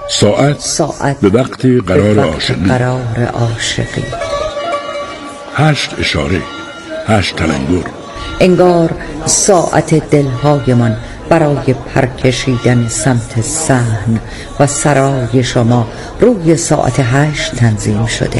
ساعت به وقت قرار عاشقی 8 اشاره 8 تلنگر. انگار ساعت دلهایمان برای پرکشیدن سمت صحن و سرای شما روی ساعت 8 تنظیم شده.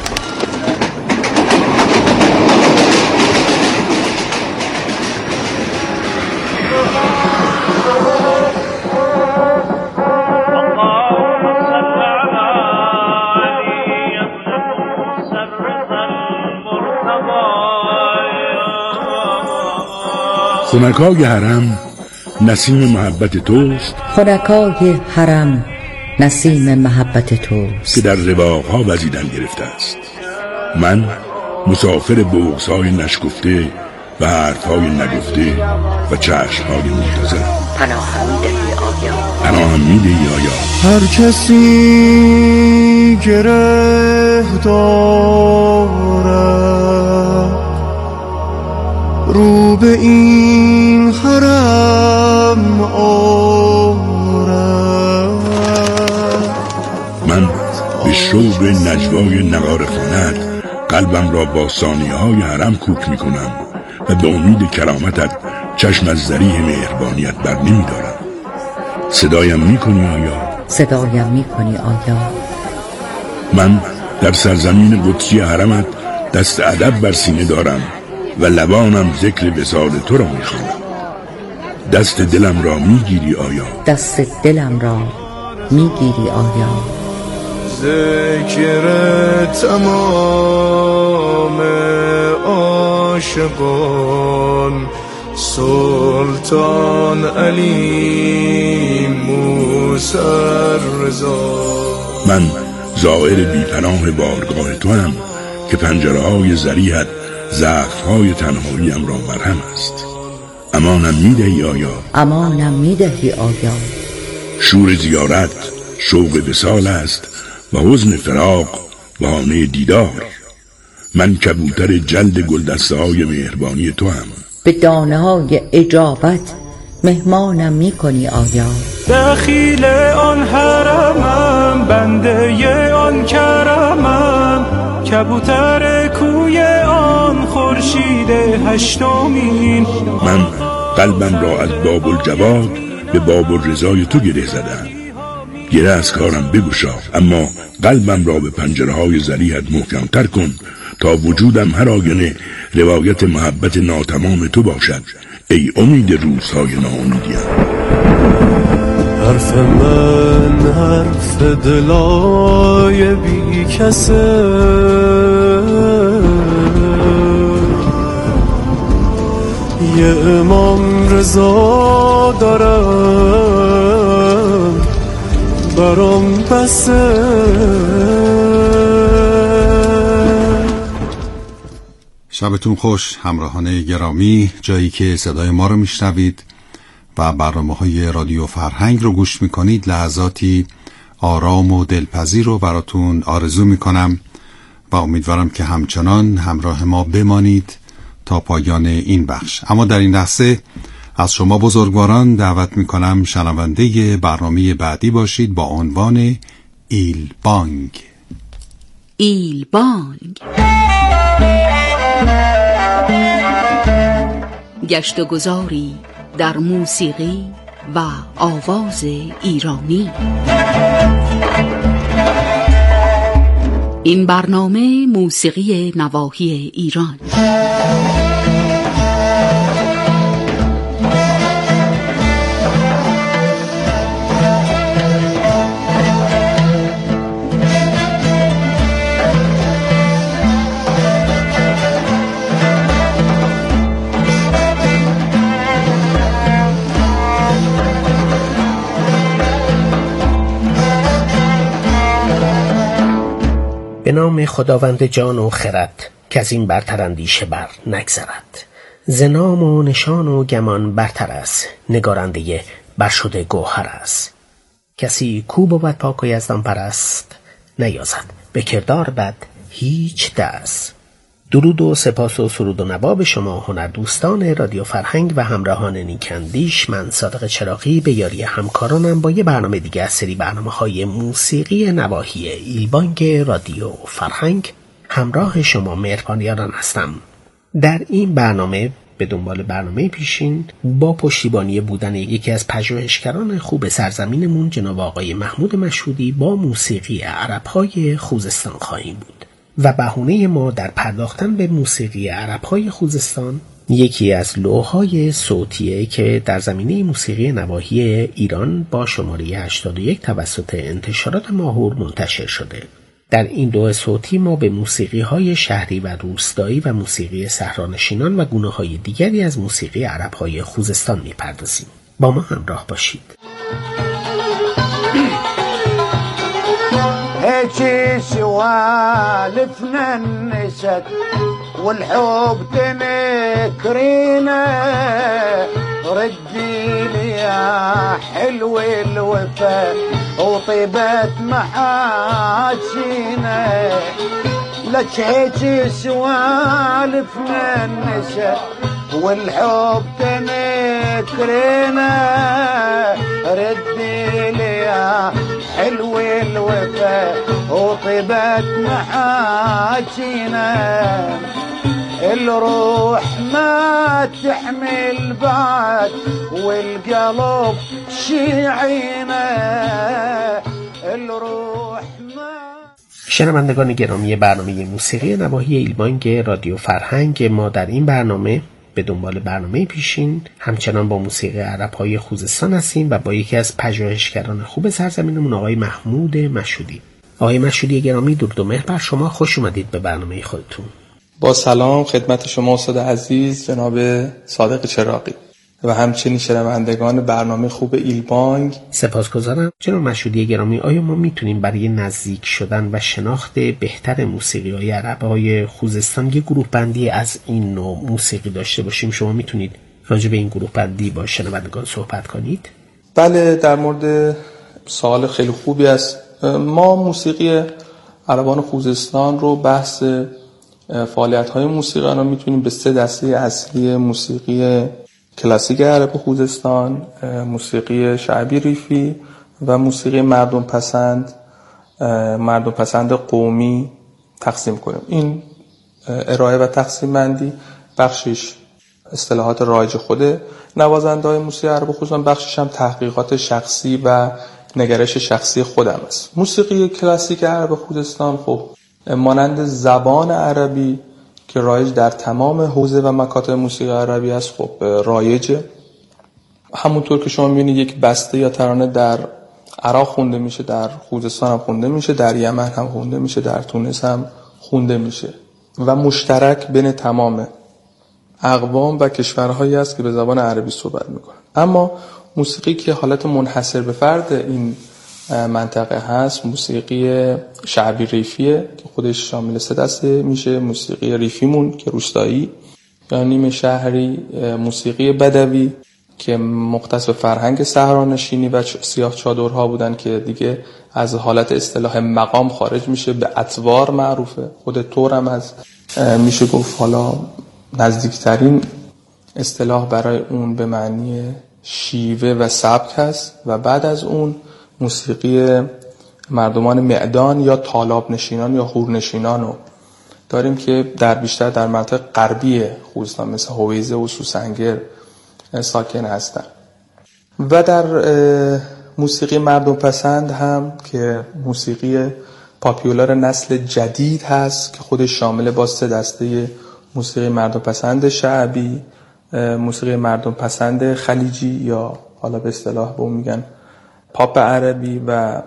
خنکای حرم نسیم محبت توست، خنکای حرم نسیم محبت توست که در رواقها وزیدن گرفته است. من مسافر بغض‌های نشگفته و حرف‌های نگفته و چشم‌های منتظر. پناهم می‌دهی آیا هر کسی گره دارد رو به این حرم آرد. من به شوق نجوای نغاره خواند قلبم را با ثانیه‌های حرم کوک می‌کنم و به امید کرامتت چشم از ذریح مهربانیت بر نمی‌دارم. صدایم می‌کنی آیا؟ صدایم می‌کنی آیا؟ من در سرزمین قدسی حرمت دست ادب بر سینه دارم و لبانم ذکر وصال تو را می‌خوانم. دست دلم را می‌گیری آیا؟ دست دلم را می‌گیری آیا؟ ذکر تمام عاشقان سلطان علی موسی رضا. من زائر بی‌پناه بارگاه تو هم که پنجره‌های ذریحت زخم‌های تنهاییم را مرهم است. امانم می‌دهی آیا؟ امانم می‌دهی آیا؟ شور زیارت شوق وصال است و حزن فراق بهانه دیدار. من کبوتر جلد گلدسته‌های مهربانی تو هم. به دانه‌های اجابت مهمانم می‌کنی آیا؟ دخیل آن حرمم بنده آن کرمم کبوتر کوی آن خورشید هشتمین. من قلبم را از باب الجواد به باب الرضای تو گره زدم. گره از کارم بگشا، اما قلبم را به پنجره‌های ذریحت محکم‌تر کن تا وجودم هر آینه روایت محبت ناتمام تو باشد ای امید روزهای ناامیدیم. حرف من حرف دلای بی کسه یه امام رضا دارم برام بسه. شبتون خوش همراهان گرامی، جایی که صدای ما رو میشنوید و برنامه‌های رادیو فرهنگ رو گوش میکنید. لحظاتی آرام و دلپذیر رو براتون آرزو میکنم و امیدوارم که همچنان همراه ما بمانید تا پایان این بخش. اما در این لحظه از شما بزرگواران دعوت میکنم شنونده برنامه بعدی باشید با عنوان ایل بانگ. ایل بانگ، گشت و گذاری در موسیقی و آواز ایرانی. این برنامه موسیقی نواحی ایران. به نام خداوند جان و خرد که از این برتر اندیشه بر نگذرد. ز نام و نشان و گمان برتر است، نگارنده برشده گوهر است. کسی کو بود پاک و یزدان پرست، نیازد به کردار بد هیچ دست. درود و سپاس و سرود و نوا به شما هنردوستان رادیو فرهنگ و همراهان نیکندیش. من صادق چراغی به یاری همکارانم با یه برنامه دیگه از سری برنامه‌های موسیقی نواحی ایلبانگ رادیو فرهنگ همراه شما مهربان یاران هستم. در این برنامه به دنبال برنامه پیشین با پشتیبانی بودن یکی از پژوهشگران خوب سرزمینمون جناب آقای محمود مشهودی با موسیقی عرب‌های خوزستان خواهیم بود و بهونه ما در پرداختن به موسیقی عرب‌های خوزستان یکی از لوح‌های صوتیه که در زمینه موسیقی نواحی ایران با شماره 81 توسط انتشارات ماهور منتشر شده. در این لوح صوتی ما به موسیقی‌های شهری و روستایی و موسیقی صحرانشینان و گونه‌های دیگری از موسیقی عرب‌های خوزستان می‌پردازیم. با ما همراه باشید. هيجي سوالفنا النسد والحب تنكرينا ردي لي يا حلو الوفا وطيبت محاسينا لك هيجي سوالفنا النسد والحب تنكرينا ردي لي يا حلو الوفا وطيبت محاجينا الروح ما تحمل بعد والقلب شيعينا الروح ما. شنوندگان گرامی برنامه موسیقی نواحی ایلبانگ رادیو فرهنگ، ما در این برنامه به دنبال برنامه پیشین همچنان با موسیقی عرب‌های خوزستان هستیم و با یکی از پژوهشگران خوب سرزمینمون آقای محمود مشهودی. آقای مشهودی گرامی، درود و مهر بر شما، خوش اومدید به برنامه خودتون. با سلام خدمت شما استاد عزیز جناب صادق چراغی و همچنین شنوندگان برنامه خوب ایلبانگ. سپاسگزارم. جناب مشهودی گرامی، آیا ما میتونیم برای نزدیک شدن و شناخت بهتر موسیقی‌های عرب‌های خوزستان یه گروه بندی از این نوع موسیقی داشته باشیم؟ شما میتونید راجع به این گروه بندی با شنوندگان صحبت کنید؟ بله، در مورد سوال خیلی خوبی است. ما موسیقی عربان خوزستان رو بحث فعالیت‌های موسیقی رو میتونیم به 3 دسته اصلی موسیقی کلاسیک عرب خوزستان، موسیقی شعبی ریفی و موسیقی مردم پسند قومی تقسیم کنیم. این ارائه و تقسیم بندی بخشش اصطلاحات رایج خود نوازنده‌های موسیقی عرب خوزستان، بخشش هم تحقیقات شخصی و نگرش شخصی خودم است. موسیقی کلاسیک عرب خوزستان خب مانند زبان عربی که رایج در تمام حوزه و مکاتب موسیقی عربی است، خب رایجه. همونطور که شما می‌بینید یک بسته یا ترانه در عراق خونده میشه، در خوزستان هم خونده میشه، در یمن هم خونده میشه، در تونس هم خونده میشه و مشترک بین تمام اقوام و کشورهایی است که به زبان عربی صحبت میکنن. اما موسیقی که حالت منحصر به فرد این منطقه هست موسیقی شعبی ریفیه که خودش شامل 3 دسته میشه: موسیقی ریفیمون که روستایی یا نیمه شهری، موسیقی بدوی که مختص به فرهنگ صحرانشینی و سیاه چادرها بودن که دیگه از حالت اصطلاح مقام خارج میشه، به اطوار معروفه. خود طور هم از میشه گفت حالا نزدیکترین اصطلاح برای اون به معنی شیوه و سبک هست. و بعد از اون موسیقی مردمان معدان یا تالاب نشینان یا هورنشینان رو داریم که بیشتر در منطقه غربی خوزستان مثل هویزه و سوسنگر ساکن هستن. و در موسیقی مردم پسند هم که موسیقی پاپیولار نسل جدید هست که خودش شامل با 3 دسته موسیقی مردم پسند شعبی، موسیقی مردم پسند خلیجی یا حالا به اصطلاح به اون میگن پاپ عربی و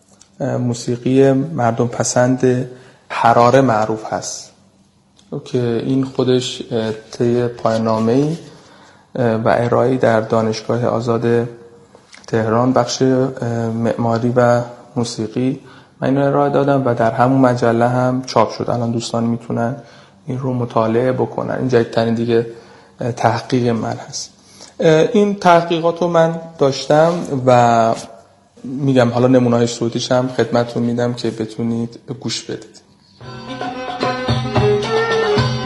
موسیقی مردم پسند حراره معروف هست که این خودش طی پایان‌نامه‌ای و ارائه‌ای در دانشگاه آزاد تهران بخش معماری و موسیقی من اینو ارائه دادم و در همون مجله هم چاپ شد. الان دوستان میتونن این رو مطالعه بکنن. این جدیدترین دیگه تحقیق من هست. این تحقیقات رو من داشتم و میگم حالا نمونه‌های صوتیش هم خدمتتون میدم که بتونید گوش بدید.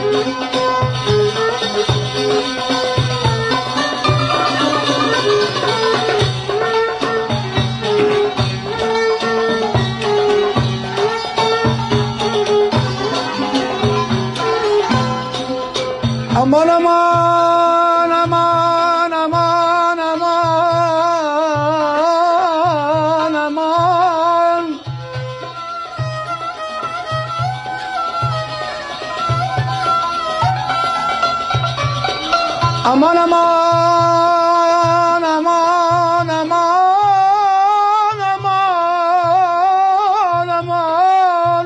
امان امان امان امان امان امان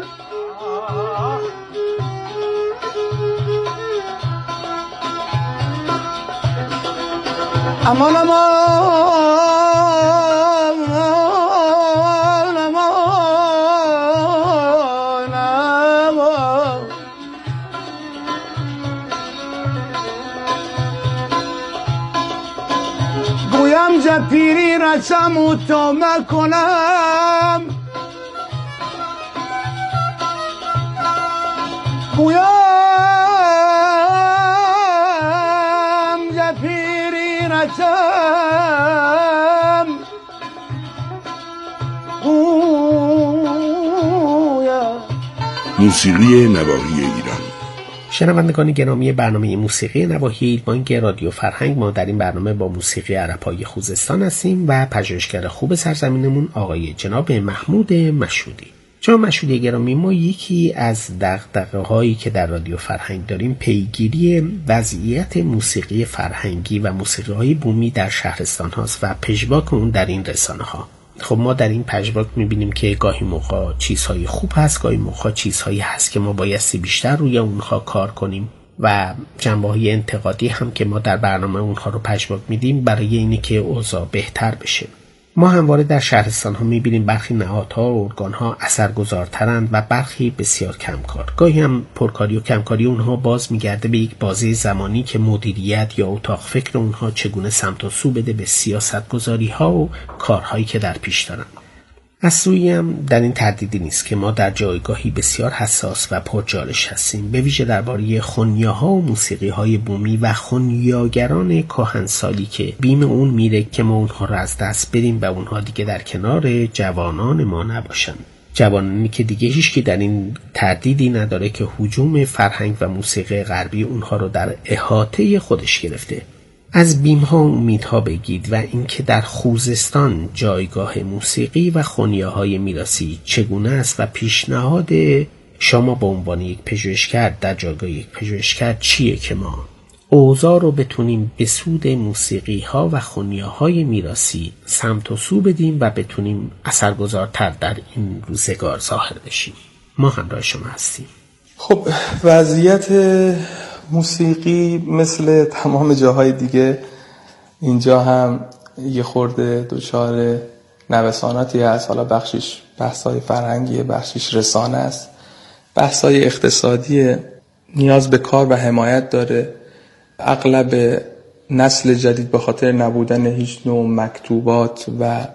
امان پیری رسم و تا مکنم گویم ز پیری رسم گویم. موسیقی نواحی ایران. شنوندگان گرامی برنامه موسیقی نواحی بانک رادیو فرهنگ، ما در این برنامه با موسیقی عرب‌های خوزستان هستیم و پژوهشگر خوب سرزمینمون آقای جناب محمود مشهودی. جناب مشهودی گرامی، ما یکی از دغدغه‌هایی که در رادیو فرهنگ داریم پیگیری وضعیت موسیقی فرهنگی و موسیقی‌های بومی در شهرستان هاست و پژواک اون در این رسانه ها. خب ما در این پژواک می‌بینیم که گاهی موقع چیزهای خوب هست، گاهی موقع چیزهایی هست که ما بایستی بیشتر روی اونها کار کنیم و جنبه‌های انتقادی هم که ما در برنامه اونها رو پژواک میدیم برای اینه که اوضاع بهتر بشه. ما همواره در شهرستان‌ها می‌بینیم برخی نهادها و ارگان‌ها اثرگذارترند و برخی بسیار کمکار. گاهی هم پرکاری و کمکاری اونها باز می‌گرده به یک بازه زمانی که مدیریت یا اتاق فکر اونها چگونه سمت و سو بده به سیاست‌گذاری‌ها و کارهایی که در پیش دارن. از سویی هم در این تردیدی نیست که ما در جایگاهی بسیار حساس و پرجالش هستیم، به ویژه درباره خنیاها و موسیقی‌های بومی و خنیاگران کهنسالی که بیم اون میره که ما اونها رو از دست بدیم و اونها دیگه در کنار جوانان ما نباشن. جوانانی که دیگه هیچکی در این تردیدی نداره که هجوم فرهنگ و موسیقی غربی اونها رو در احاطه خودش گرفته. از بیمها و امیدها بگید و اینکه در خوزستان جایگاه موسیقی و خنیاهای میراثی چگونه است و پیشنهاد شما به عنوان یک پژوهشگر در جایگاه یک پژوهشگر چیه که ما اوضاع رو بتونیم به سود موسیقی ها و خنیاهای میراثی سمت و سو بدیم و بتونیم اثرگذارتر در این روزگار ظاهر بشیم. ما همراه شما هستیم. خب وضعیت موسیقی مثل تمام جاهای دیگه اینجا هم یه خورده دچار نوساناتی هست. حالا بخشش بحث‌های فرهنگیه، بخشش رسانه است، بحث‌های اقتصادی، نیاز به کار و حمایت داره. اغلب نسل جدید به خاطر نبودن هیچ نوع مکتوبات و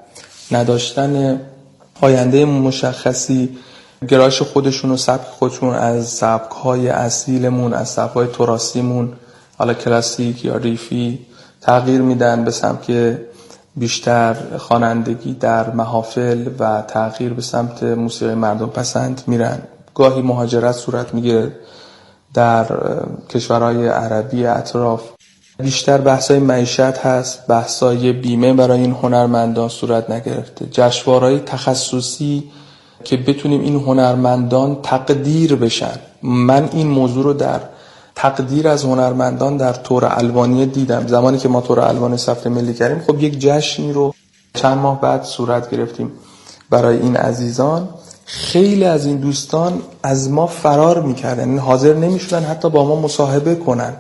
نداشتن آینده مشخصی گرایش خودشون و سبک خودشون از سبک‌های اصیلمون، از سبک‌های تراثیمون، حالا کلاسیک یا ریفی، تغییر میدن به سمت بیشتر خوانندگی در محافل و تغییر به سمت موسیقی مردم پسند میرن. گاهی مهاجرت صورت میگیره در کشورهای عربی اطراف. بیشتر بحثای معیشت هست، بحثای بیمه برای این هنرمندان صورت نگرفته. جشنواره‌های تخصصی که بتونیم این هنرمندان تقدیر بشن. من این موضوع رو در تقدیر از هنرمندان در تور الوانی دیدم. زمانی که ما تور الوانی سفر ملی کردیم، خب یک جشنی رو چند ماه بعد صورت گرفتیم برای این عزیزان. خیلی از این دوستان از ما فرار میکردن، یعنی حاضر نمیشدن حتی با ما مصاحبه کنن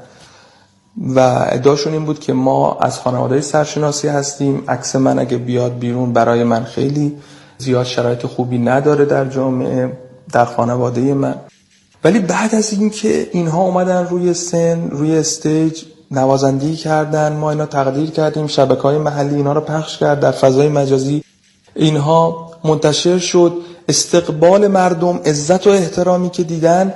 و ادعاشون این بود که ما از خانواده سرشناسی هستیم، عکس من اگه بیاد بیرون برای من خیلی زیاد شرایط خوبی نداره در جامعه، در خانواده من. ولی بعد از این که اینها اومدن روی سن، روی استیج نوازندگی کردن، ما اینا تقدیر کردیم، شبکه‌های محلی اینا رو پخش کرد، در فضای مجازی اینها منتشر شد، استقبال مردم، عزت و احترامی که دیدن،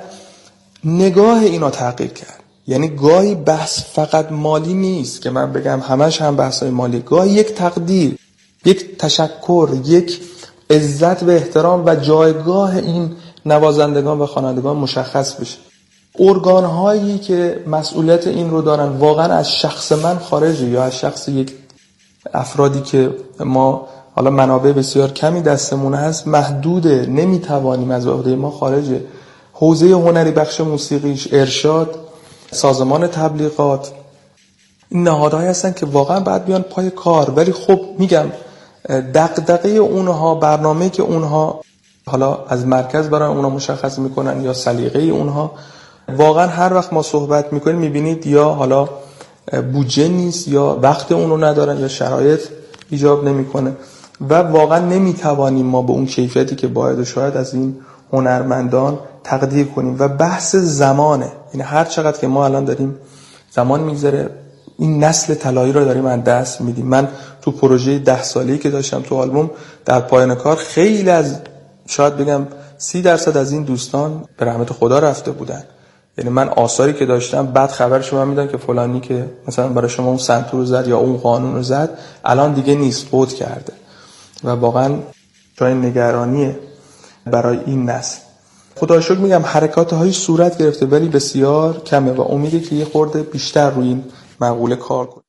نگاه اینا تغییر کرد. یعنی گاهی بحث فقط مالی نیست که من بگم همش هم بحثای مالی، گاهی یک تقدیر، یک تشکر، یک عزت و احترام و جایگاه این نوازندگان و خوانندگان مشخص بشه. ارگان‌هایی که مسئولیت این رو دارن واقعا از شخص من خارجه یا از شخص یک افرادی که ما حالا منابع بسیار کمی دستمون هست محدوده، نمیتوانیم از عهده ما خارجه. حوزه هنری، بخش موسیقیش، ارشاد، سازمان تبلیغات، این نهادهایی هستن که واقعا باید بیان پای کار. ولی خب میگم دغدغه اونها، برنامه‌ای که اونها حالا از مرکز برای اونها مشخص میکنن یا سلیقه اونها، واقعا هر وقت ما صحبت میکنیم میبینید یا حالا بودجه نیست یا وقت اونو ندارن یا شرایط ایجاب نمیکنه و واقعا نمیتوانیم ما به اون کیفیتی که باید و شاید از این هنرمندان تقدیر کنیم. و بحث زمانه، یعنی هر چقدر که ما الان داریم زمان میگذره این نسل طلایی رو داریم از دست میدیم. من تو پروژه 10 ساله‌ای که داشتم تو آلبوم، در پایان کار خیلی از شاید بگم 30% از این دوستان به رحمت خدا رفته بودن. یعنی من آثاری که داشتم بعد خبرش رو میدن که فلانی که مثلا برای شما اون سنتور رو زد یا اون قانون رو زد الان دیگه نیست، فوت کرده. و واقعا جای نگرانیه برای این نسل. خدا شکر میگم حرکات‌های صورت گرفته ولی بسیار کمه و امیده که یه خورده بیشتر روی این مقوله کار کنه.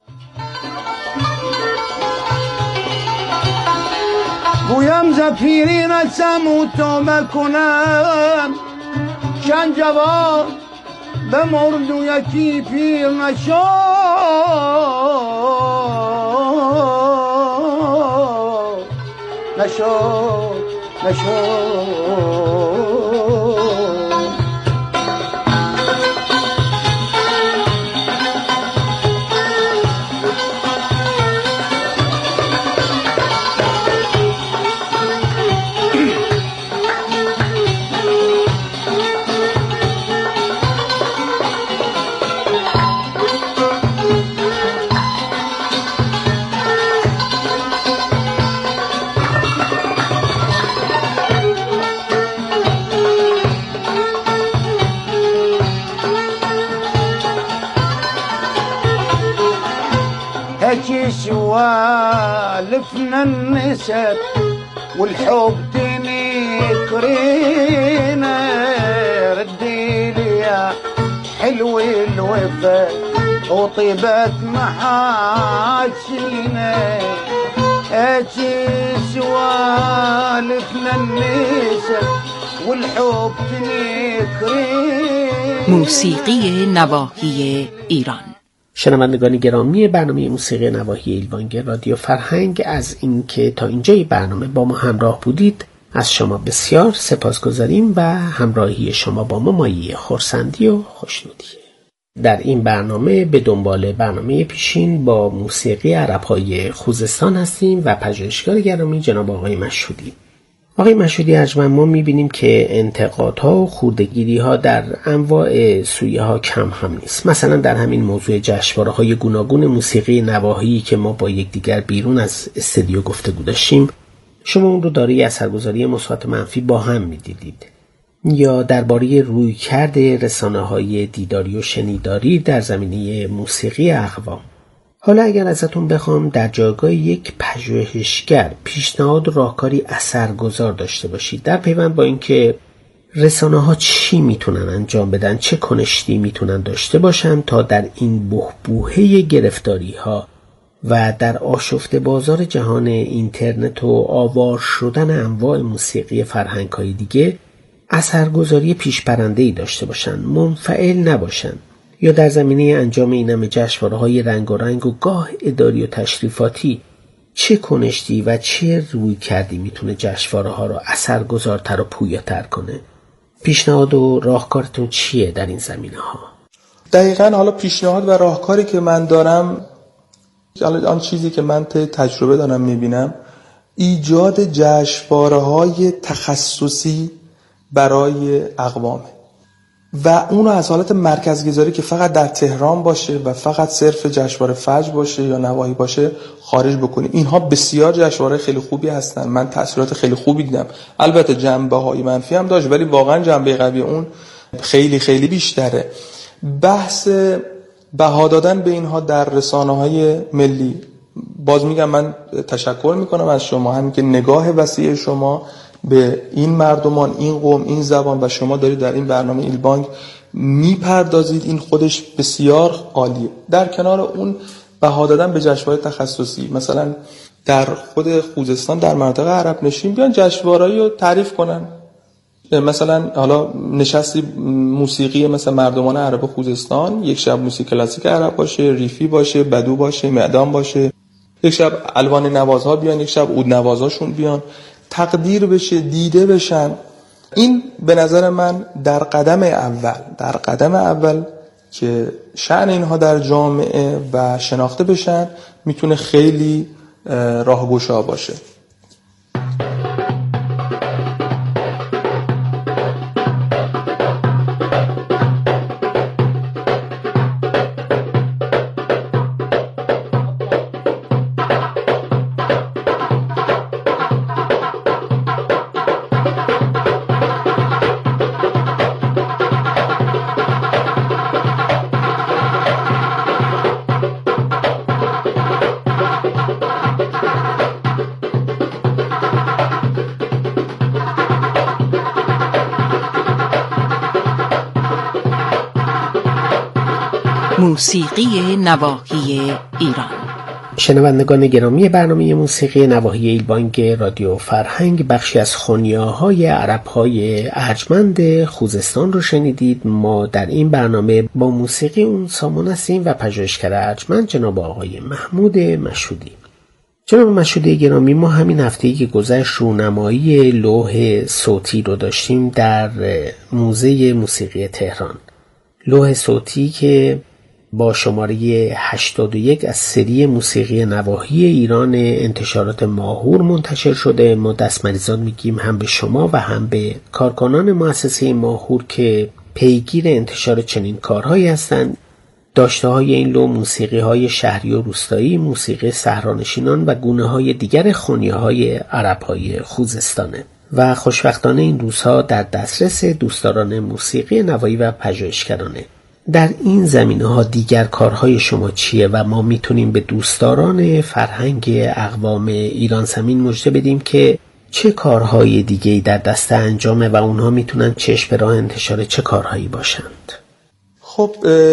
گویم زفیری رسم و تا بکنم چند جوان به مرد و یکی پیر نشد هكي سوالفنا النسب والحب تنكرينا ردي لي يا حلو الوفا وطيبة محاسينا هكي سوالفنا النسب والحب تنكرينا. موسیقی نواحی ایران. شنوندگان گرامی برنامه موسیقی نواحی ایلوانگر رادیو فرهنگ، از اینکه تا اینجای برنامه با ما همراه بودید از شما بسیار سپاسگزاریم و همراهی شما با ما مایه خرسندی و خوشنودیه. در این برنامه به دنبال برنامه پیشین با موسیقی عرب‌های خوزستان هستیم و پژوهشگر گرامی جناب آقای مشهودی. آقای مشهودی ارجمند، ما میبینیم که انتقادها و خردگیری‌ها در انواع سویه‌ها کم هم نیست. مثلا در همین موضوع جشنواره‌های گوناگون موسیقی نواحی که ما با یکدیگر بیرون از استودیو گفتگو داشتیم، شما اون رو دارای اثرگذاری مثبت و منفی با هم میدیدید. یا درباره رویکرد رسانه‌های دیداری و شنیداری در زمینه موسیقی اقوام. حالا اگر ازتون بخوام در جایگاه یک پژوهشگر پیشنهاد و راهکاری اثرگذار داشته باشید در پیوند با اینکه رسانه‌ها چی میتونن انجام بدن، چه کنشی میتونن داشته باشن تا در این بحبوحه گرفتاری‌ها و در آشفته بازار جهان اینترنت و آوار شدن انواع موسیقی فرهنگ‌های دیگه اثرگذاری پیشبرنده‌ای داشته باشن، منفعل نباشن، یا در زمینه انجام این همه جشنواره‌های رنگارنگ و گاه اداری و تشریفاتی چه کنشی و چه روی کردی میتونه جشنواره‌ها رو اثرگذارتر و پویاتر کنه؟ پیشنهاد و راهکارتون چیه در این زمینه‌ها؟ دقیقاً حالا پیشنهاد و راهکاری که من دارم، آن چیزی که من تجربه دارم میبینم، ایجاد جشنواره‌های تخصصی برای اقوامه و اونو از حالت مرکزگذاری که فقط در تهران باشه و فقط صرف جشنواره فجر باشه یا نواحی باشه خارج بکنیم. اینها بسیار جشنواره خیلی خوبی هستن، من تاثیرات خیلی خوبی دیدم. البته جنبه‌های منفی هم داشت ولی واقعا جنبه قوی اون خیلی خیلی بیشتره. بحث بها دادن به اینها در رسانه‌های ملی، باز میگم من تشکر میکنم از شما، همین که نگاه وسیع شما به این مردمان، این قوم، این زبان و شما دارید در این برنامه ایلبانگ میپردازید، این خودش بسیار عالیه. در کنار اون بها دادن به جشنواره تخصصی، مثلا در خود خوزستان در منطقه عرب نشین بیان جشنواره‌ای رو تعریف کنن، مثلا حالا نشستی موسیقی مثلا مردمان عرب خوزستان، یک شب موسیقی کلاسیک عرب باشه، ریفی باشه، بدو باشه، معدان باشه، یک شب الوان نوازها بیان، یک شب عود نوازاشون بیان، تقدیر بشه، دیده بشن. این به نظر من در قدم اول که شأن اینها در جامعه و شناخته بشن میتونه خیلی راهگشا باشه. موسیقی نواحی ایران. شنوندگان گرامی برنامه موسیقی نواحی ایلبانگ رادیو فرهنگ، بخشی از خونیاهای عرب‌های ارجمند خوزستان رو شنیدید. ما در این برنامه با موسیقی اون سامان هستیم و پژوهشگر ارجمند جناب آقای محمود مشهودی. جناب مشهودی گرامی، ما همین هفته‌ای که گذشت رونمایی لوح صوتی رو داشتیم در موزه موسیقی تهران. لوح صوتی که با شماره 81 از سری موسیقی نواحی ایران انتشارات ماهور منتشر شده. ما دستمریزاد میگیم هم به شما و هم به کارکنان مؤسسه ماهور که پیگیر انتشار چنین کارهایی هستند. داشته های این لوح موسیقی های شهری و روستایی، موسیقی صحرانشینان و گونه های دیگر خونیه های عرب های خوزستانه و خوشبختانه این روزها در دسترس دوستداران موسیقی نواحی و پژوهشگرانه. در این زمینه‌ها دیگر کارهای شما چیه و ما میتونیم به دوستداران فرهنگ اقوام ایران زمین مژده بدیم که چه کارهای دیگه‌ای در دست انجامه و اونها میتونن چشم به راه انتشار چه کارهایی باشند؟ خب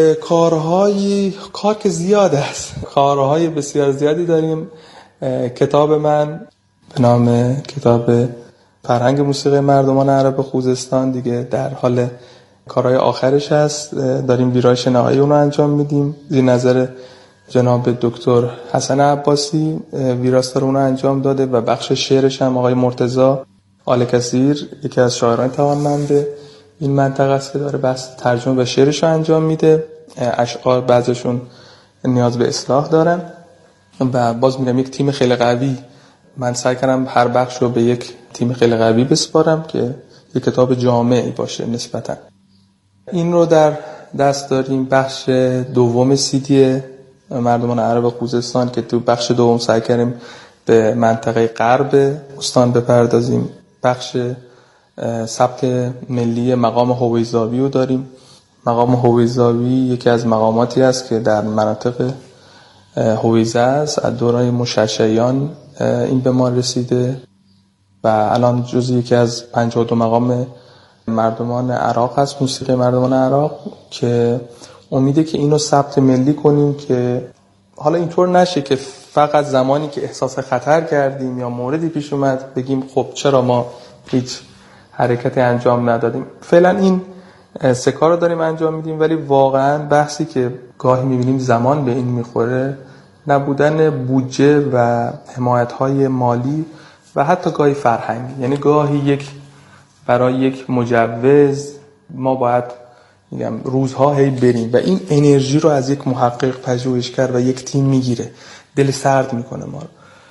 کار که زیاد است، کارهای بسیار زیادی داریم. کتاب من به نام کتاب فرهنگ موسیقی مردمان عرب خوزستان دیگه در حال کارهای آخرش هست. داریم ویرایش نهایی اون رو انجام میدیم زیر نظر جناب دکتر حسن عباسی. ویراستار اون رو انجام داده و بخش شعرش هم آقای مرتضی آل کثیر، یکی از شاعران توانمند این منطقه است که داره بحث ترجمه و شعرش رو انجام میده. اشعار بعضیشون نیاز به اصلاح دارن و باز میگم یک تیم خیلی قوی، من سعی کردم هر بخش رو به یک تیم خیلی قوی بسپارم که یک کتاب جامعی باشه نسبتاً. این رو در دست داریم. بخش دوم سیدی مردمان عرب خوزستان که تو بخش دوم سعی کردیم به منطقه غرب استان بپردازیم. بخش سبک ملی مقام هویزاوی رو داریم. مقام هویزاوی یکی از مقاماتی است که در مناطق هویزه است. از دوران مششعیان این به ما رسیده و الان جزو یکی از 52 مقام مردمان عراق هست، موسیقی مردمان عراق، که امیده که اینو ثبت ملی کنیم که حالا اینطور نشه که فقط زمانی که احساس خطر کردیم یا موردی پیش اومد بگیم خب چرا ما هیچ حرکتی انجام ندادیم. فعلا این سه کار رو داریم انجام میدیم، ولی واقعا بحثی که گاهی میبینیم زمان به این میخوره نبودن بودجه و حمایت‌های مالی و حتی گاهی فرهنگی. یعنی گاهی برای یک مجوز ما باید روزها هی بریم و این انرژی رو از یک محقق پژوهشگر و یک تیم میگیره، دل سرد میکنه ما رو.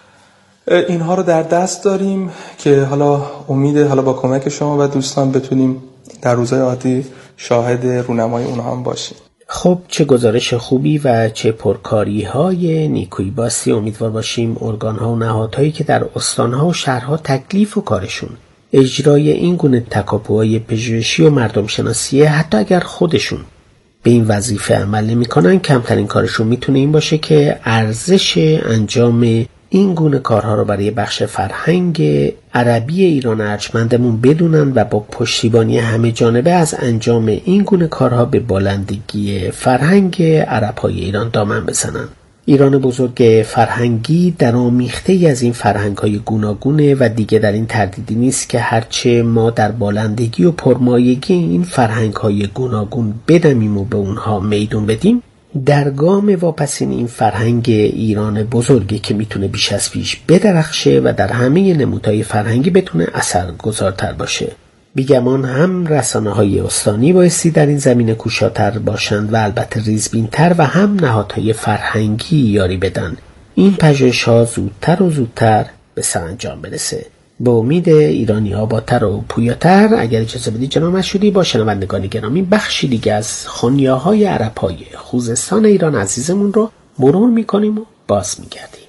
اینها رو در دست داریم که حالا امیده حالا با کمک شما و دوستان بتونیم در روزهای آتی شاهد رونمایی اونها هم باشیم. خب چه گزارش خوبی و چه پرکاری های نیکویی باستی. امیدوار باشیم ارگان ها و نهادهایی که در استانها و شهرها تکلیف و کارشون اجرای این گونه تکاپوهای پژوهشی و مردم شناسیه، حتی اگر خودشون به این وظیفه عمل نمی‌کنن، کمترین کارشون میتونه این باشه که ارزش انجام این گونه کارها رو برای بخش فرهنگ عربی ایران ارجمندمون بدونن و با پشتیبانی همه جانبه از انجام این گونه کارها به بالندگی فرهنگ عرب‌های ایران دامن بزنن. ایران بزرگ فرهنگی در آمیخته از این فرهنگ‌های گوناگونه و دیگه در این تردیدی نیست که هرچه ما در بالندگی و پرمایگی این فرهنگ‌های گوناگون بدمیم و به اونها میدون بدیم، در گام واپسین این فرهنگ ایران بزرگی که میتونه بیش از پیش بدرخشه و در همه نمودهای فرهنگی بتونه اثرگذارتر باشه. بیگمان هم رسانه‌های استانی بایستی در این زمینه کوشاتر باشند و البته ریزبین‌تر و هم نهادهای فرهنگی یاری بدن این پژوهش‌ها زودتر و زودتر به سرانجام برسه. به امید ایرانی‌ها باتر و پویاتر. اگر اجازه بدید جناب مشهودی، با شنوندگان گرامی بخشی دیگه از خنیاهای عرب‌های خوزستان ایران عزیزمون رو مرور می‌کنیم و باز می‌گردیم.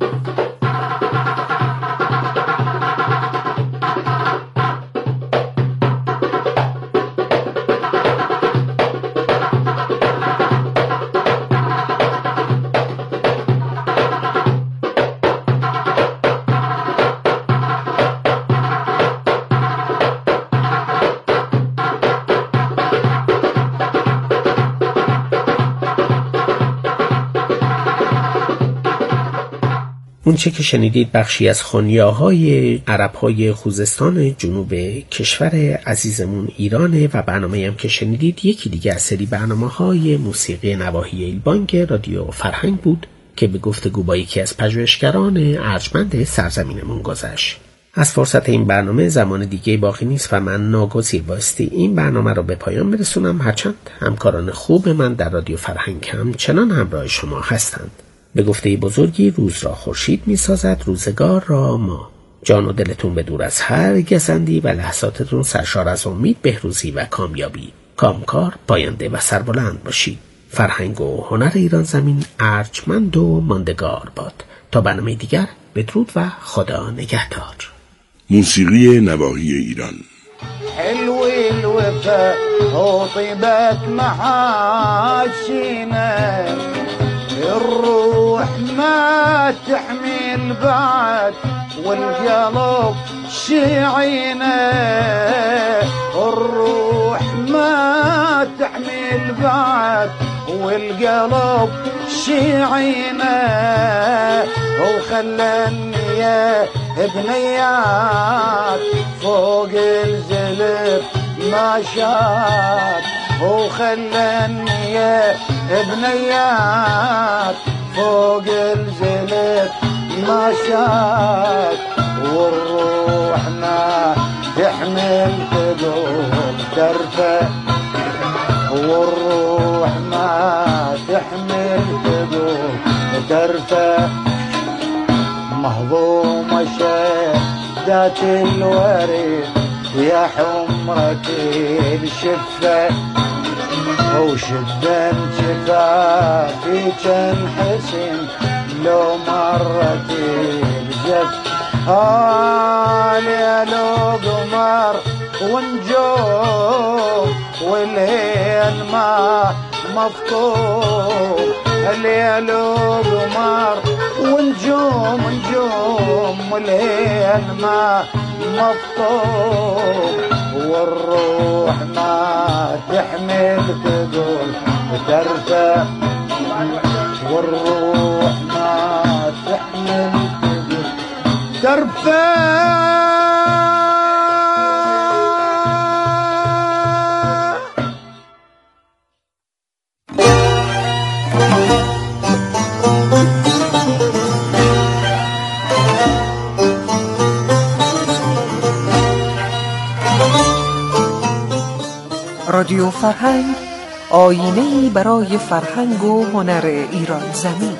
اون چه که شنیدید بخشی از خنیاهای عرب‌های خوزستان جنوب کشور عزیزمون ایرانه و برنامه هم که شنیدید یکی دیگه از سری برنامه‌های موسیقی نواحی ایلبانگ رادیو فرهنگ بود که به گفتگو با یکی از پژوهشگران ارجمند سرزمینمون گذشت. از فرصت این برنامه زمان دیگه باقی نیست و من ناگزیر بایستی این برنامه رو به پایان برسونم، هرچند همکاران خوب من در رادیو فرهنگ هم چنان همراه شما هستند. به گفته بزرگی روز را خورشید می سازد، روزگار را ما. جان و دلتون به دور از هر گزندی و لحظاتتون سرشار از امید، بهروزی و کامیابی. کامکار، پاینده و سربلند باشید. فرهنگ و هنر ایران زمین ارجمند و ماندگار باد. تا برنامه دیگر، بدرود و خدا نگهدار. موسیقی نواحی ایران. حلوي الوفا وطيبات محاشينا، الروح ما تحمل بعد والقلب شيعينا، الروح ما تحمل بعد والقلب شيعينا، وخلاني يا بنيات فوق الزلف ما شاف، وخلاني يا بنيات فوق الزلف ما شاف، والروحنا تحمل قلوب ترفع، والروح ما تحمل قلوب ترفع، مهضومة شدات الورد يا حمرة الشفة، وشدا شفافي كان حسن لو مرت الجف، يا لو قمر ونجوم والليل ما مفطور، الليل وقمر ونجوم نجوم والليل ما مفطور، والروح ما تحمل تقول ترفع، والروح ما تحمل تقول ترفع. رادیو فرهنگ، آینه‌ای برای فرهنگ و هنر ایران زمین.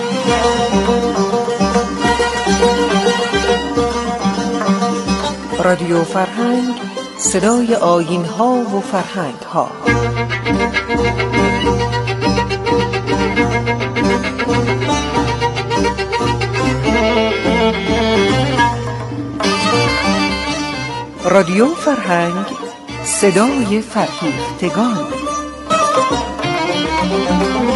رادیو فرهنگ، صدای آیین‌ها و فرهنگ‌ها. رادیو فرهنگ، صدای فرهیختگان.